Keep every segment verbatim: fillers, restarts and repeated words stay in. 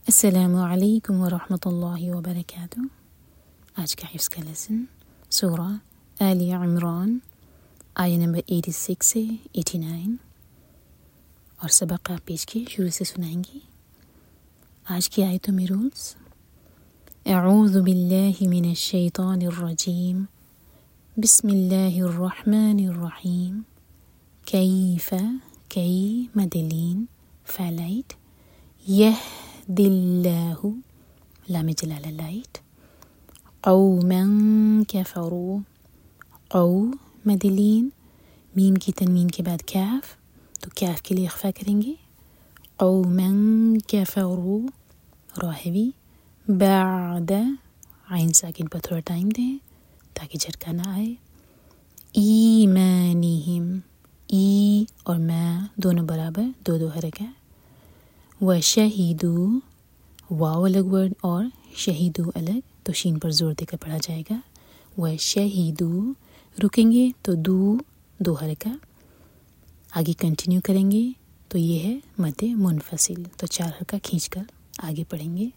السلام علیکم ورحمۃ اللہ وبرکاتہ۔ آج کا حفظ کا لیسن سورہ آل عمران آیہ نمبر ایٹی سکس سے ایٹی نائن، اور سبق آپ پیج کے شروع سے سنائیں گی۔ آج کی آیتوں میں رولز: اعوذ باللہ من الشیطان الرجیم، بسم اللہ الرحمن الرحیم، کیف کی مدلین فیلائٹ، یہ دلہ لام جلالہ لائٹ، قوما کفروا قو مدلین، میم کی تنوین کے بعد کاف، تو کاف کے لیے اخفا کریں گے، قوما کفروا را ہیوی، بعد عین ساکن پر تھوڑا ٹائم دیں تاکہ جھٹکا نہ آئے، ایمانہم، ای اور ما دونوں برابر، دو دو حرکات، وشہدوا واو الگ ورڈ اور شہیدو الگ، تو شین پر زور دے کر پڑھا جائے گا، وشہدوا، رکیں گے تو دو دو حرکات، آگے کنٹینیو کریں گے تو یہ ہے مد منفصل، تو چار حرکات کھینچ کر آگے پڑھیں گے،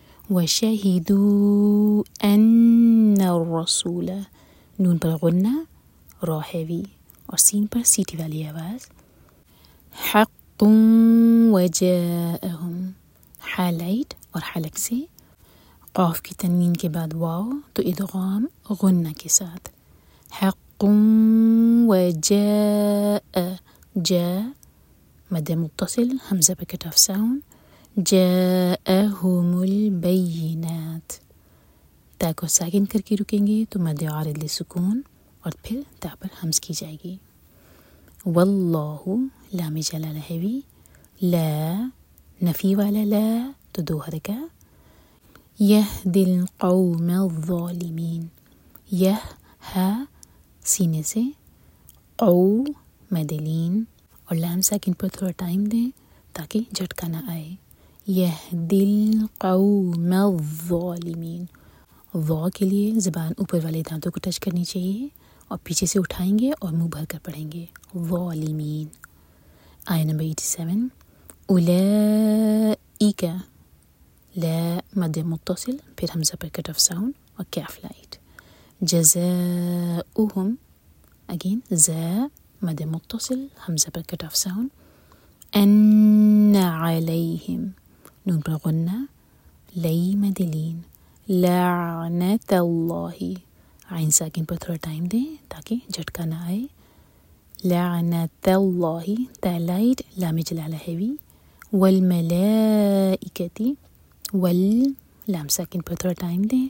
وشہدوا ان الرسول، نون پر غنہ، را ہیوی اور سین پر سیٹی والی آواز، حق وجاءہم، ہا لائٹ اور حلق سے، قاف کی تنوین کے بعد واو تو ادغام غنہ کے ساتھ، حق وجاء، جا مد متصل حمزہ پر کٹ آف ساؤنڈ، جاءہم البینات، تا کو ساکن کر کے رکیں گے تو مد عارض لسکون اور پھر تا پر حمز کی جائے گی، واللہ لام جلالہ ہیوی، لا نفی والا لا تو دو حرکات، یہدی القوم الظالمین، یہ ہا سینے سے، قو مدلین اور لام ساکن پر تھوڑا ٹائم دیں تاکہ جھٹکا نہ آئے، یہدی القوم الظالمین، وا کے لیے زبان اوپر والے دانتوں کو ٹچ کرنی چاہیے اور پیچھے سے اٹھائیں گے اور منہ بھر کر پڑھیں گے، ظالمین۔ آیہ نمبر ایٹی سیون، اولئک، لا مد متصل پھر حمزہ پر کٹ آف ساؤنڈ اور کیف لائٹ، جزاؤہم، اگین زا مد متصل حمزہ پر کٹ آف ساؤنڈ، ان علیہم، نون پر غنہ، لئی مدلین، لعنت اللہ، عین ساکن پر تھوڑا ٹائم دیں تاکہ جھٹکا نہ آئے، لعنت اللہ، تا لائٹ لام جلالہ ہیوی، والملائکتی، وال لام ساکن پر تھوڑا ٹائم دیں،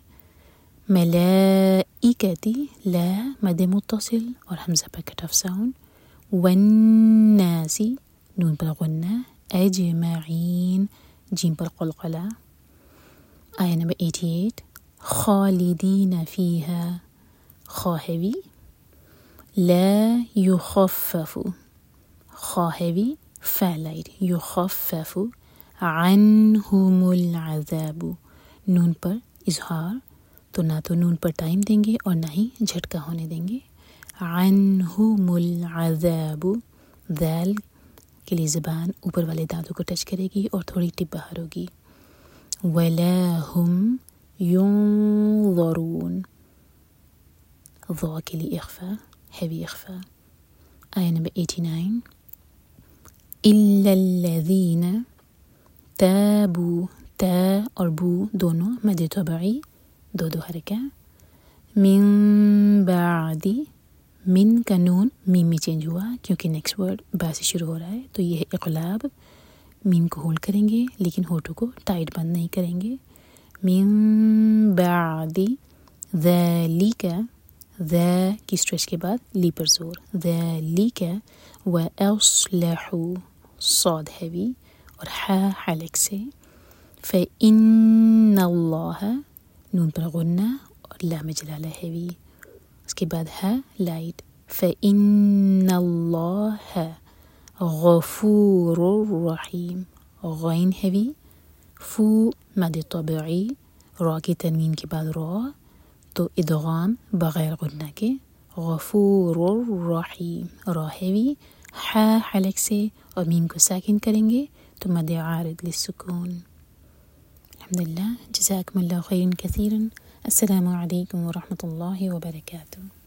ملائکتی، لا مد متصل اور حمزہ پر کٹ آف ساؤنڈ، والناسی، نون پر غنہ، اجمعین، جیم پر قلقلہ۔ آیہ نمبر ایٹی ایٹ، خالدین فیہا، خا ہیوی، لا یخفف، خا ہیوی، فا لائٹ، یخفف عنہم العذاب، نون پر اظہار، تو نہ تو نون پر ٹائم دیں گے اور نہ ہی جھٹکا ہونے دیں گے، عنہم العذاب، ذال کے لیے زبان اوپر والے دانتوں کو ٹچ کرے گی اور تھوڑی ٹپ باہر ہوگی، ولا ہم ینظرون، ضا کے لیے اخفا، ہیوی اخفا۔ آیہ نمبر ایٹی نائن، الا الذین تابوا، تا اور بو دونوں مد طبعی، دو دو حرکات، من بعد، من کا نون میم میں چینج ہوا کیونکہ نیکسٹ ورڈ با سے شروع ہو رہا ہے، تو یہ ہے اقلاب، میم کو ہولڈ کریں گے لیکن ہونٹوں کو ٹائٹ بند نہیں کریں گے، من بعد ذالک، ذا کی اسٹریچ کے بعد لی پر زور، ذالک واصلحوا، صاد ہیوی اور ہا حلق سے، فإن اللہ، نون پر غنہ اور لام جلالہ ہیوی، اس کے بعد ہا لائٹ، فإن اللہ غفور رحیم، غین ہیوی، فو مد طبعی، را کی تنوین کے بعد را تو ادغام بغیر غنہ کے، غفور الرحیم، را ہیوی، ہا حلق سے اور میم کو ساکن کریں گے تو مد عارض للسکون۔ الحمد لله. جزاكم الله خيرا كثيرا. السلام عليكم ورحمة الله وبركاته.